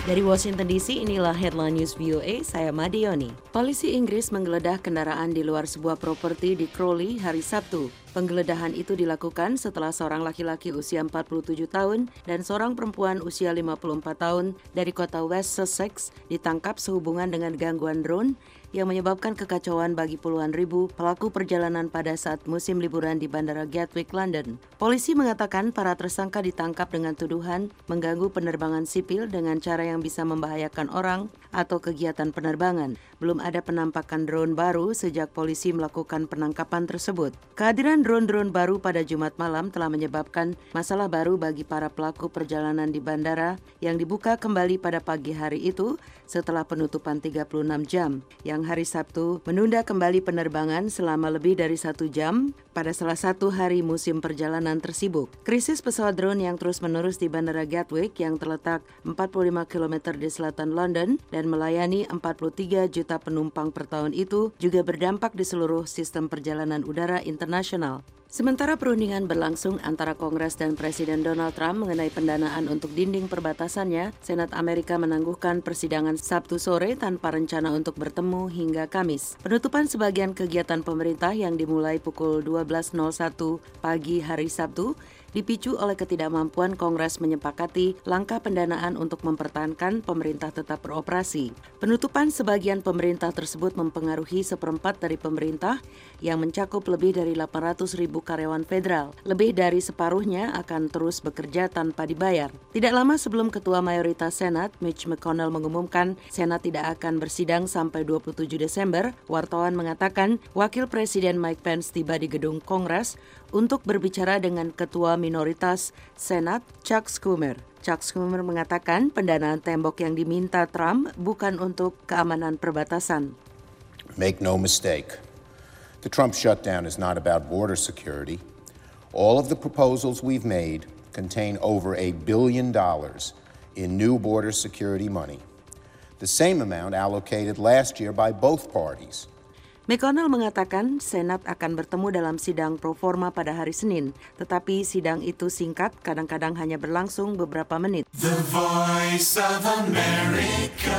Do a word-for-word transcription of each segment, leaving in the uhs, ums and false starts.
Dari Washington D C, inilah Headline News V O A, saya Madioni. Polisi Inggris menggeledah kendaraan di luar sebuah properti di Crawley hari Sabtu. Penggeledahan itu dilakukan setelah seorang laki-laki usia empat puluh tujuh tahun dan seorang perempuan usia lima puluh empat tahun dari kota West Sussex ditangkap sehubungan dengan gangguan drone yang menyebabkan kekacauan bagi puluhan ribu pelaku perjalanan pada saat musim liburan di Bandara Gatwick, London. Polisi mengatakan para tersangka ditangkap dengan tuduhan mengganggu penerbangan sipil dengan cara yang bisa membahayakan orang atau kegiatan penerbangan. Belum ada penampakan drone baru sejak polisi melakukan penangkapan tersebut. Kehadiran drone-drone baru pada Jumat malam telah menyebabkan masalah baru bagi para pelaku perjalanan di bandara yang dibuka kembali pada pagi hari itu setelah penutupan tiga puluh enam jam, yang hari Sabtu menunda kembali penerbangan selama lebih dari satu jam pada salah satu hari musim perjalanan tersibuk. Krisis pesawat drone yang terus-menerus di Bandara Gatwick yang terletak empat puluh lima kilometer di selatan London dan melayani empat puluh tiga juta penumpang per tahun itu juga berdampak di seluruh sistem perjalanan udara internasional. Sementara perundingan berlangsung antara Kongres dan Presiden Donald Trump mengenai pendanaan untuk dinding perbatasannya, Senat Amerika menangguhkan persidangan Sabtu sore tanpa rencana untuk bertemu hingga Kamis. Penutupan sebagian kegiatan pemerintah yang dimulai pukul dua belas nol satu pagi hari Sabtu dipicu oleh ketidakmampuan Kongres menyepakati langkah pendanaan untuk mempertahankan pemerintah tetap beroperasi. Penutupan sebagian pemerintah tersebut mempengaruhi seperempat dari pemerintah yang mencakup lebih dari delapan ratus ribu karyawan federal. Lebih dari separuhnya akan terus bekerja tanpa dibayar. Tidak lama sebelum Ketua Mayoritas Senat, Mitch McConnell, mengumumkan Senat tidak akan bersidang sampai dua puluh tujuh Desember, wartawan mengatakan Wakil Presiden Mike Pence tiba di gedung Kongres untuk berbicara dengan Ketua Minoritas Senat, Chuck Schumer. Chuck Schumer mengatakan pendanaan tembok yang diminta Trump bukan untuk keamanan perbatasan. Make no mistake, the Trump shutdown is not about border security. All of the proposals we've made contain over a billion dollars in new border security money, the same amount allocated last year by both parties. McConnell mengatakan Senat akan bertemu dalam sidang pro forma pada hari Senin, tetapi sidang itu singkat, kadang-kadang hanya berlangsung beberapa menit. The Voice of America.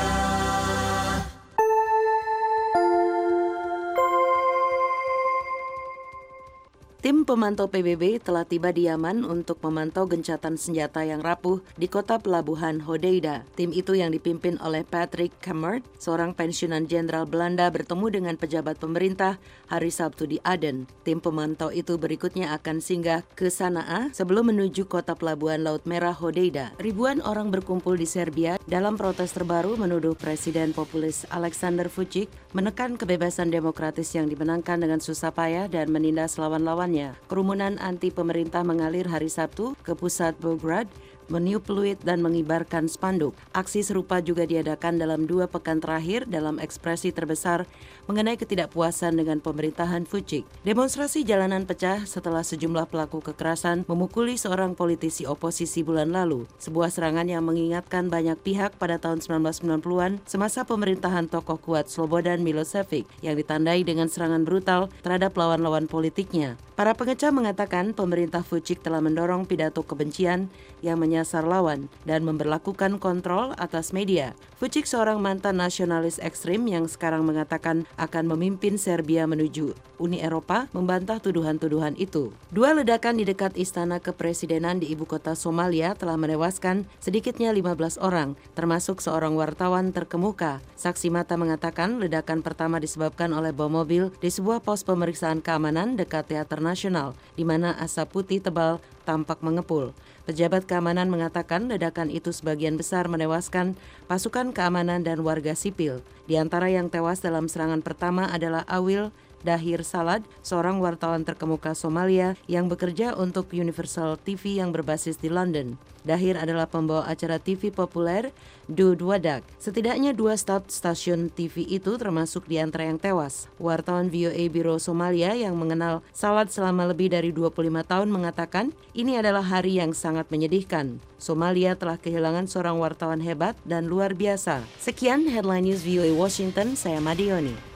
Tim pemantau P B B telah tiba di Yaman untuk memantau gencatan senjata yang rapuh di kota pelabuhan Hodeida. Tim itu yang dipimpin oleh Patrick Kammert, seorang pensiunan jenderal Belanda, bertemu dengan pejabat pemerintah hari Sabtu di Aden. Tim pemantau itu berikutnya akan singgah ke Sana'a sebelum menuju kota pelabuhan Laut Merah Hodeida. Ribuan orang berkumpul di Serbia dalam protes terbaru menuduh Presiden populis Aleksandar Vučić menekan kebebasan demokratis yang dimenangkan dengan susah payah dan menindas lawan-lawannya. Kerumunan anti pemerintah mengalir hari Sabtu ke pusat Belgrade, meniup peluit dan mengibarkan spanduk. Aksi serupa juga diadakan dalam dua pekan terakhir dalam ekspresi terbesar mengenai ketidakpuasan dengan pemerintahan Vučić. Demonstrasi jalanan pecah setelah sejumlah pelaku kekerasan memukuli seorang politisi oposisi bulan lalu. Sebuah serangan yang mengingatkan banyak pihak pada tahun sembilan belas sembilan puluhan semasa pemerintahan tokoh kuat Slobodan Milošević yang ditandai dengan serangan brutal terhadap lawan-lawan politiknya. Para pengecam mengatakan pemerintah Vučić telah mendorong pidato kebencian yang menyasar lawan dan memberlakukan kontrol atas media. Vučić, seorang mantan nasionalis ekstrim yang sekarang mengatakan akan memimpin Serbia menuju Uni Eropa, membantah tuduhan-tuduhan itu. Dua ledakan di dekat istana kepresidenan di ibu kota Somalia telah menewaskan sedikitnya lima belas orang, termasuk seorang wartawan terkemuka. Saksi mata mengatakan ledakan pertama disebabkan oleh bom mobil di sebuah pos pemeriksaan keamanan dekat Teater Nasional, di mana asap putih tebal tampak mengepul. Pejabat keamanan mengatakan ledakan itu sebagian besar menewaskan pasukan keamanan dan warga sipil. Di antara yang tewas dalam serangan pertama adalah Awil Dahir Salad, seorang wartawan terkemuka Somalia yang bekerja untuk Universal T V yang berbasis di London. Dahir adalah pembawa acara T V populer Duud Wadak. Setidaknya dua staf stasiun T V itu termasuk di antara yang tewas. Wartawan V O A Biro Somalia yang mengenal Salad selama lebih dari dua puluh lima tahun mengatakan ini adalah hari yang sangat menyedihkan. Somalia telah kehilangan seorang wartawan hebat dan luar biasa. Sekian Headline News V O A Washington, saya Madioni.